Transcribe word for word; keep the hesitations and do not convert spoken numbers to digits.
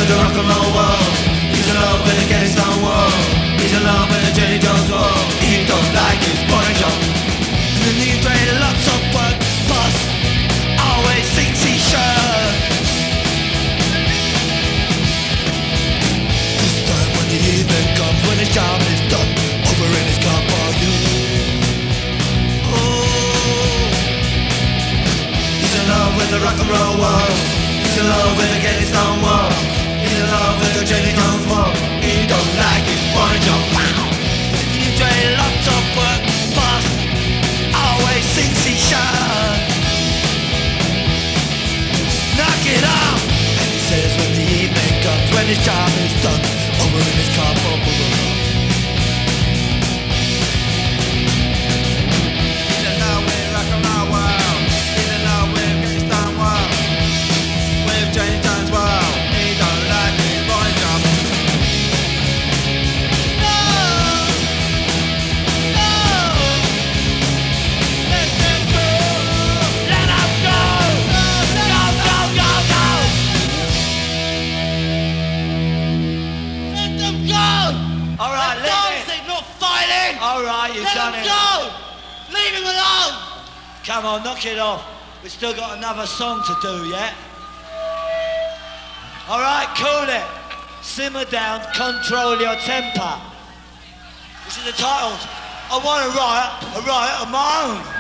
with the rock and roll world. He's in love with the Afghanistan war. He's in love with the Jenny Jones war. He don't like his boy job. And he's doing lots of work, boss always thinks he should. This time when the evening comes, when his job is done, over in his car for you. Oh, he's in love with the rock and roll world. He's in love with the Afghanistan war. He's in love with the Jenny Jones war. He don't like his boy job. Wow. He's doing lots of work, boss always thinks he should. Knock it off. And he says when the evening comes, when his job is done, over in his car for he's in love with rock and roll world. He's in love with Afghanistan war. With Jenny Jones war. He don't like his boy job. No! No! Let them go! Let them go! Go, go, go, go! Let them go! All right, let Dancing, not fighting! All right, you've Let done him it. go! Leave him alone! Come on, knock it off. We've still got another song to do, yeah? All right, cool it. Simmer down, control your temper. This is the title. I want to write a riot of my own.